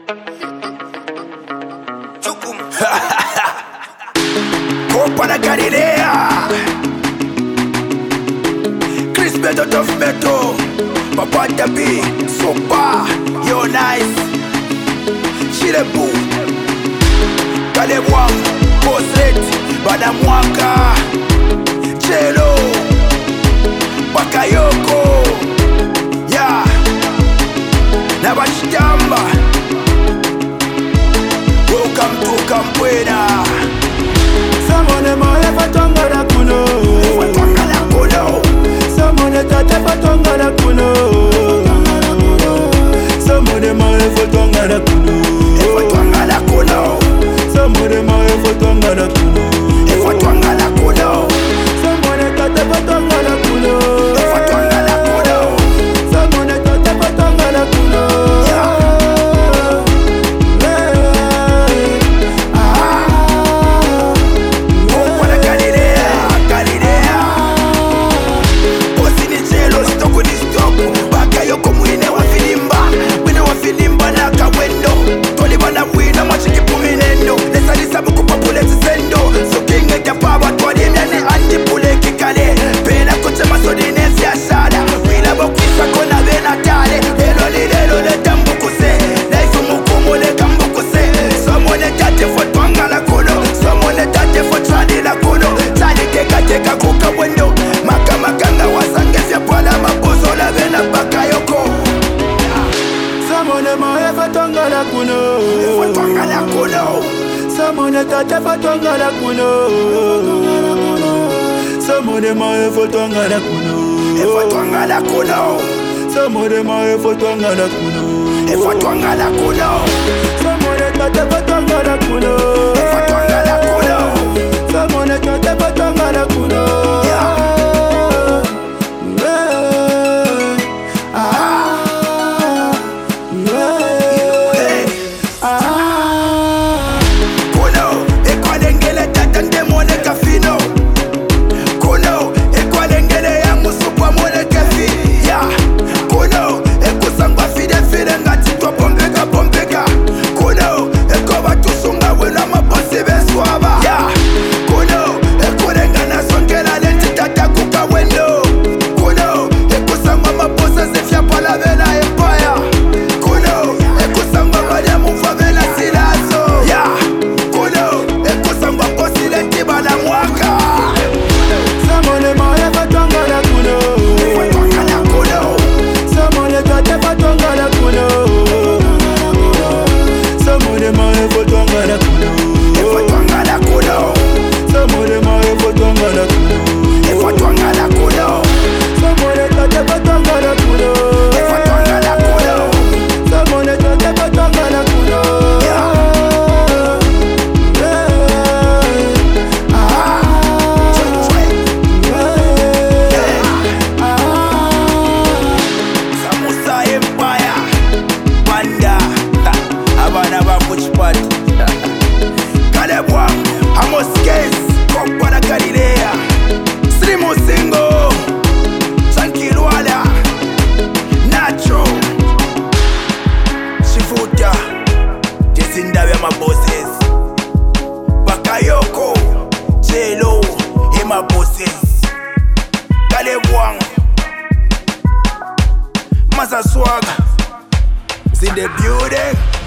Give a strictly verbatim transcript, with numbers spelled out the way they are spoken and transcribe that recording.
Copa da Galilea, Chris Beto Tough Beto, Papa Dabi, Sopa, Yo Nice, Chilebu, Kalebwang, Bosret, Badamwaka, Chelo, Bakayoko, Ya, Nabachitamba. Welcome to Campuena. Samone moye fatonga la kuno, Fatonga la kuno. Samone tate fatonga la kuno, Samone moye fatonga la kuno, Fatonga la kuno. Samone moye fatonga la kuno, Fatonga la kuno. Samone tate fatonga la kuno, Fatonga la kuno. Samone tate fatonga la kuno. Fatonga la kuno, Fatonga la kuno. Samone tate fatonga la kuno, Samone moye fatonga la kuno, Fatonga la kuno. Samone moye fatonga la kuno, Fatonga la kuno. Samone tate fatonga la kuno, Fatonga la kuno. Samone tate fatonga la kuno. Copa da Galilea, Srimo Singo, Tranquilwala, Nacho, Shifuta, Jesindawe my bosses, Bakayoko, Chelo, he my bosses, Kalebwang, Masa Swag, is in the building.